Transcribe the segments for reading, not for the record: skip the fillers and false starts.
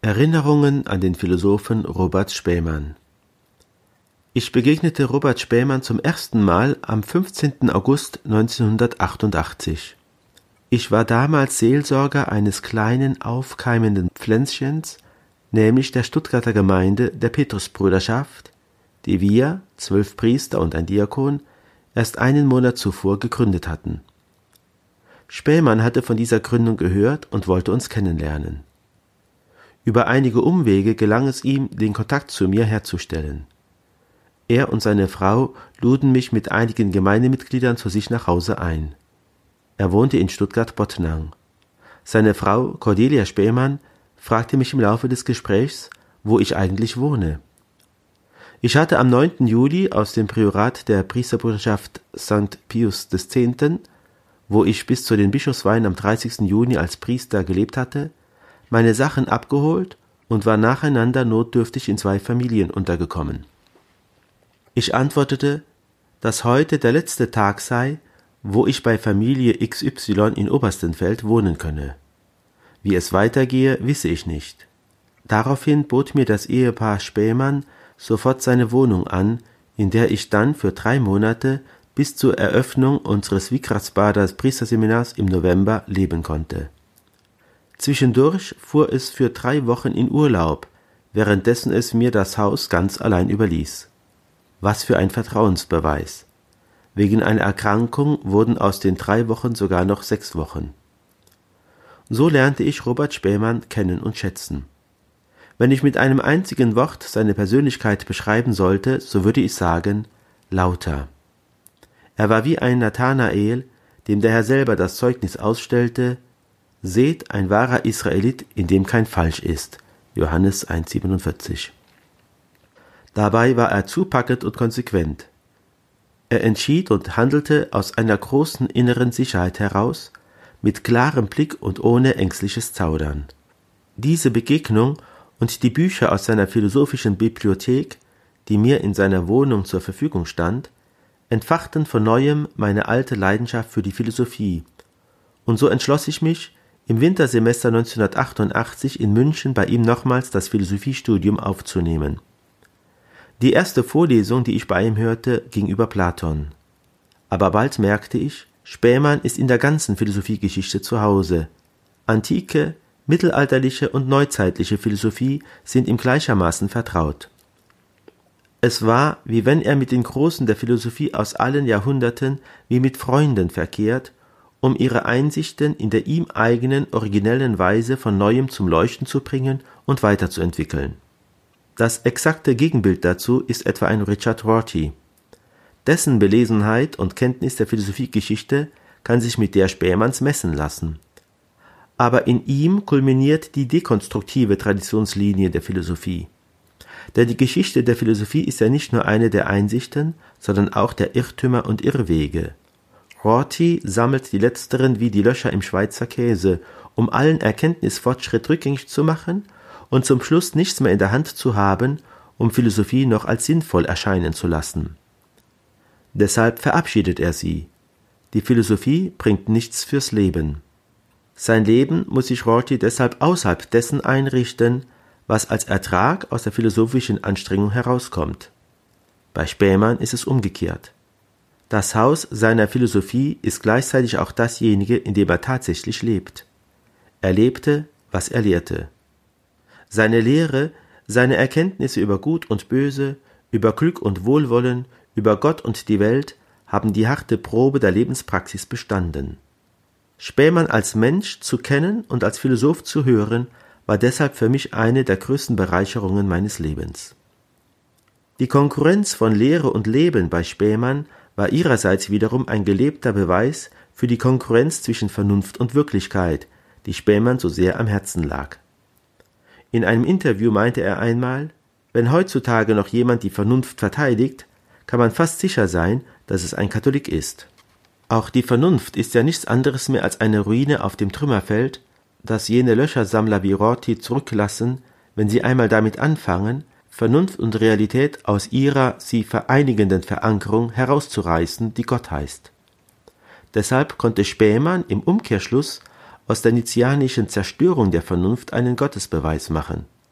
Erinnerungen an den Philosophen Robert Spähmann. Ich begegnete Robert Spähmann zum ersten Mal am 15. August 1988. Ich war damals Seelsorger eines kleinen, aufkeimenden Pflänzchens, nämlich der Stuttgarter Gemeinde der Petrusbrüderschaft, die wir, 12 Priester und ein Diakon, erst einen Monat zuvor gegründet hatten. Spähmann hatte von dieser Gründung gehört und wollte uns kennenlernen. Über einige Umwege gelang es ihm, den Kontakt zu mir herzustellen. Er und seine Frau luden mich mit einigen Gemeindemitgliedern zu sich nach Hause ein. Er wohnte in Stuttgart-Bottnang. Seine Frau, Cordelia Spähmann, fragte mich im Laufe des Gesprächs, wo ich eigentlich wohne. Ich hatte am 9. Juli aus dem Priorat der Priesterbruderschaft St. Pius X., wo ich bis zu den Bischofsweihen am 30. Juni als Priester gelebt hatte, meine Sachen abgeholt und war nacheinander notdürftig in 2 Familien untergekommen. Ich antwortete, dass heute der letzte Tag sei, wo ich bei Familie XY in Oberstenfeld wohnen könne. Wie es weitergehe, wisse ich nicht. Daraufhin bot mir das Ehepaar Spähmann sofort seine Wohnung an, in der ich dann für 3 Monate bis zur Eröffnung unseres Vikratsbader Priesterseminars im November leben konnte. Zwischendurch fuhr es für 3 Wochen in Urlaub, währenddessen es mir das Haus ganz allein überließ. Was für ein Vertrauensbeweis. Wegen einer Erkrankung wurden aus den 3 Wochen sogar noch 6 Wochen. So lernte ich Robert Spähmann kennen und schätzen. Wenn ich mit einem einzigen Wort seine Persönlichkeit beschreiben sollte, so würde ich sagen, lauter. Er war wie ein Nathanael, dem der Herr selber das Zeugnis ausstellte, seht, ein wahrer Israelit, in dem kein Falsch ist. Johannes 1,47. Dabei war er zupackend und konsequent. Er entschied und handelte aus einer großen inneren Sicherheit heraus, mit klarem Blick und ohne ängstliches Zaudern. Diese Begegnung und die Bücher aus seiner philosophischen Bibliothek, die mir in seiner Wohnung zur Verfügung stand, entfachten von neuem meine alte Leidenschaft für die Philosophie, und so entschloss ich mich, im Wintersemester 1988 in München bei ihm nochmals das Philosophiestudium aufzunehmen. Die erste Vorlesung, die ich bei ihm hörte, ging über Platon. Aber bald merkte ich, Spähmann ist in der ganzen Philosophiegeschichte zu Hause. Antike, mittelalterliche und neuzeitliche Philosophie sind ihm gleichermaßen vertraut. Es war, wie wenn er mit den Großen der Philosophie aus allen Jahrhunderten wie mit Freunden verkehrt, um ihre Einsichten in der ihm eigenen, originellen Weise von Neuem zum Leuchten zu bringen und weiterzuentwickeln. Das exakte Gegenbild dazu ist etwa ein Richard Rorty. Dessen Belesenheit und Kenntnis der Philosophiegeschichte kann sich mit der Spähmanns messen lassen. Aber in ihm kulminiert die dekonstruktive Traditionslinie der Philosophie. Denn die Geschichte der Philosophie ist ja nicht nur eine der Einsichten, sondern auch der Irrtümer und Irrwege. Rorty sammelt die letzteren wie die Löcher im Schweizer Käse, um allen Erkenntnisfortschritt rückgängig zu machen und zum Schluss nichts mehr in der Hand zu haben, um Philosophie noch als sinnvoll erscheinen zu lassen. Deshalb verabschiedet er sie. Die Philosophie bringt nichts fürs Leben. Sein Leben muss sich Rorty deshalb außerhalb dessen einrichten, was als Ertrag aus der philosophischen Anstrengung herauskommt. Bei Spähmann ist es umgekehrt. Das Haus seiner Philosophie ist gleichzeitig auch dasjenige, in dem er tatsächlich lebt. Er lebte, was er lehrte. Seine Lehre, seine Erkenntnisse über Gut und Böse, über Glück und Wohlwollen, über Gott und die Welt haben die harte Probe der Lebenspraxis bestanden. Spähmann als Mensch zu kennen und als Philosoph zu hören, war deshalb für mich eine der größten Bereicherungen meines Lebens. Die Konkurrenz von Lehre und Leben bei Spähmann war ihrerseits wiederum ein gelebter Beweis für die Konkurrenz zwischen Vernunft und Wirklichkeit, die Spähmann so sehr am Herzen lag. In einem Interview meinte er einmal, wenn heutzutage noch jemand die Vernunft verteidigt, kann man fast sicher sein, dass es ein Katholik ist. Auch die Vernunft ist ja nichts anderes mehr als eine Ruine auf dem Trümmerfeld, das jene Löchersammler wie Rorty zurücklassen, wenn sie einmal damit anfangen, Vernunft und Realität aus ihrer sie vereinigenden Verankerung herauszureißen, die Gott heißt. Deshalb konnte Spähmann im Umkehrschluss aus der nizianischen Zerstörung der Vernunft einen Gottesbeweis machen.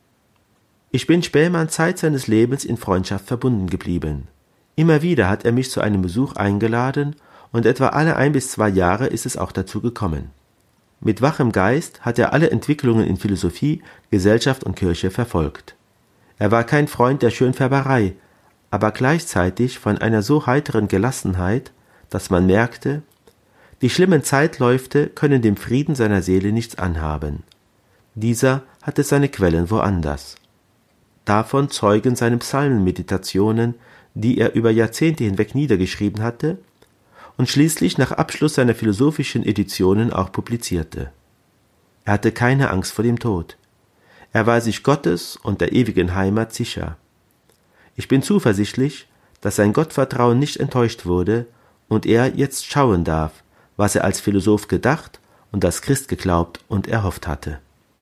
Ich bin Spähmann Zeit seines Lebens in Freundschaft verbunden geblieben. Immer wieder hat er mich zu einem Besuch eingeladen und etwa alle 1 bis 2 Jahre ist es auch dazu gekommen. Mit wachem Geist hat er alle Entwicklungen in Philosophie, Gesellschaft und Kirche verfolgt. Er war kein Freund der Schönfärberei, aber gleichzeitig von einer so heiteren Gelassenheit, dass man merkte, die schlimmen Zeitläufte können dem Frieden seiner Seele nichts anhaben. Dieser hatte seine Quellen woanders. Davon zeugen seine Psalmenmeditationen, die er über Jahrzehnte hinweg niedergeschrieben hatte und schließlich nach Abschluss seiner philosophischen Editionen auch publizierte. Er hatte keine Angst vor dem Tod. Er war sich Gottes und der ewigen Heimat sicher. Ich bin zuversichtlich, dass sein Gottvertrauen nicht enttäuscht wurde und er jetzt schauen darf, was er als Philosoph gedacht und als Christ geglaubt und erhofft hatte.